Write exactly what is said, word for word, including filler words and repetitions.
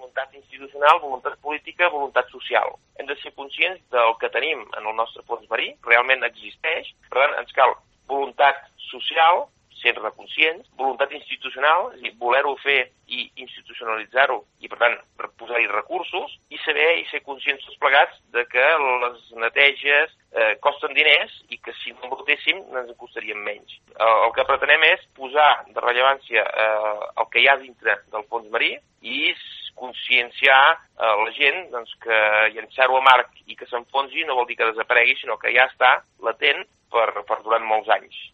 voluntat institucional, voluntat política, voluntat social. Hem de ser conscients del que tenim en el nostre fons marí, realment existeix, per tant ens cal voluntat social, sent-ne conscients, voluntat institucional, és a dir, voler-ho fer i institucionalitzar-ho i, per tant, posar-hi recursos i saber i ser conscients tots plegats de que les neteges eh, costen diners i que si no en brotéssim ens en costarien menys. El, el que pretenem és posar de rellevància eh, el que hi ha dintre del fons marí i conscienciar eh, la gent doncs, que llançar-ho a mar i que s'enfonsi no vol dir que desaparegui, sinó que ja està latent per, per durant molts anys.